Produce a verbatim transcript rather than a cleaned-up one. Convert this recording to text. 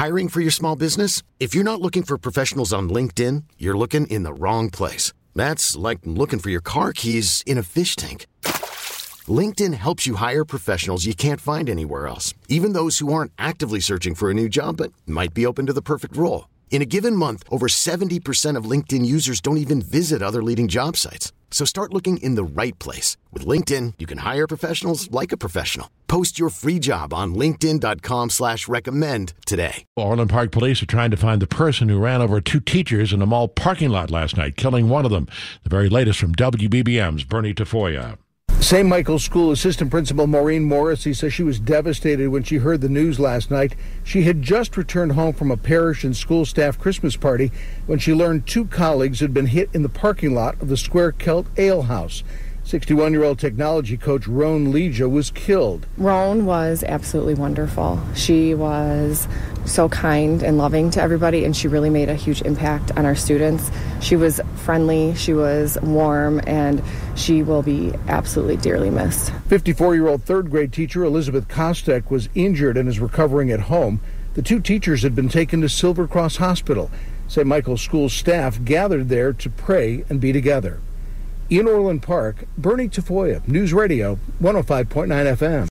Hiring for your small business? If you're not looking for professionals on LinkedIn, you're looking in the wrong place. That's like looking for your car keys in a fish tank. LinkedIn helps you hire professionals you can't find anywhere else, even those who aren't actively searching for a new job but might be open to the perfect role. In a given month, over seventy percent of LinkedIn users don't even visit other leading job sites. So start looking in the right place. With LinkedIn, you can hire professionals like a professional. Post your free job on linkedin.com slash recommend today. Orland Park police are trying to find the person who ran over two teachers in a mall parking lot last night, killing one of them. The very latest from W B B M's Bernie Tafoya. Saint Michael's School Assistant Principal Maureen Morrissey says she was devastated when she heard the news last night. She had just returned home from a parish and school staff Christmas party when she learned two colleagues had been hit in the parking lot of the Square Celt Ale House. sixty-one-year-old technology coach Roan Leja was killed. Roan was absolutely wonderful. She was so kind and loving to everybody, and she really made a huge impact on our students. She was friendly, she was warm, and she will be absolutely dearly missed. fifty-four-year-old third-grade teacher Elizabeth Kostek was injured and is recovering at home. The two teachers had been taken to Silver Cross Hospital. Saint Michael's School staff gathered there to pray and be together. In Orland Park, Bernie Tafoya, News Radio, one oh five point nine F M.